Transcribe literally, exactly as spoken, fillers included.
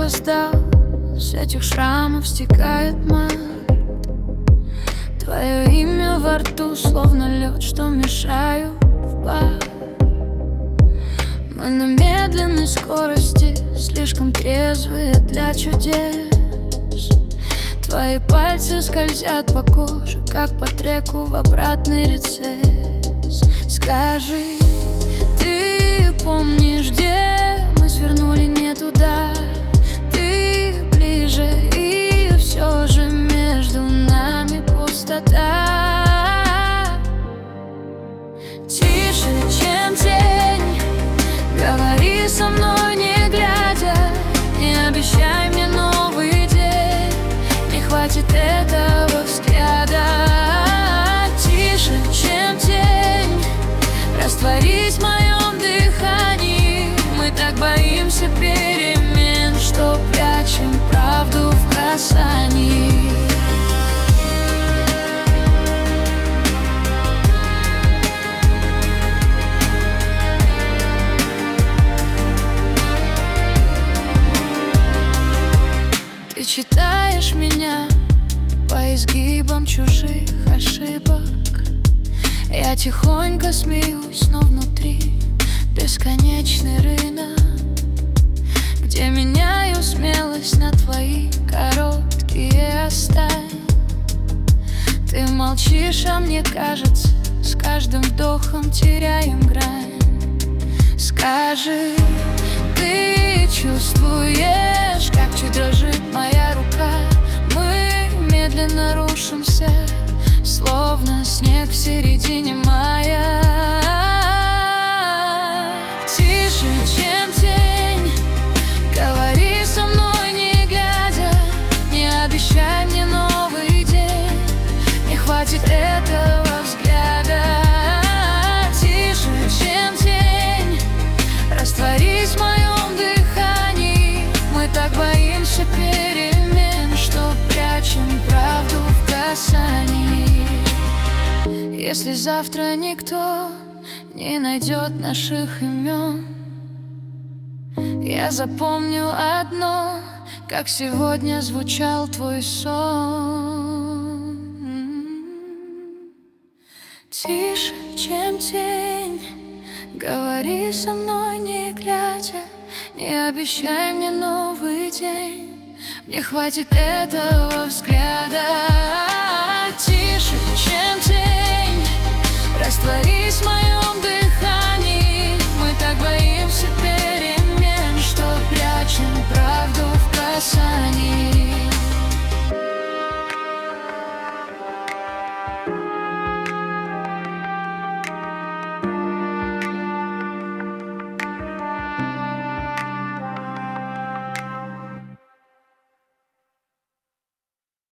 опоздал, с этих шрамов стекает мать. Твое имя во рту, словно лед, что мешаю в бар. Мы на медленной скорости, слишком трезвые для чудес. Твои пальцы скользят по коже, как по треку в обратный рецесс. Скажи, ты помнишь, где мы свернули не туда? Ты ближе, и все же между нами пустота. Тише, чем тень, говори со мной не глядя. Не обещай мне новый день, не хватит этого взгляда. Тише, чем тень, растворись в моем дыхании. Мы так боимся перемен, что прячем правду в касании. Ты читаешь меня по изгибам чужих ошибок. Я тихонько смеюсь, но внутри бесконечный рынок, где меняю смелость на твои короткие оставь. Ты молчишь, а мне кажется, с каждым вдохом теряем грань. Скажи, ты чувствуешь, как чуть дрожит моя рука? Мы медленно рушимся, словно снег в середине мая. Тише, чем тень, говори со мной не глядя. Не обещай мне новый день, не хватит этого взгляда. Тише, чем тень, растворись в моем дыхании. Мы так боимся перемен, что прячем правду в касании. Если завтра никто не найдет наших имен, я запомню одно, как сегодня звучал твой сон. Тише, чем тень, говори со мной не глядя. Не обещай мне новый день, мне хватит этого взгляда. Тише, чем тень, растворись в моем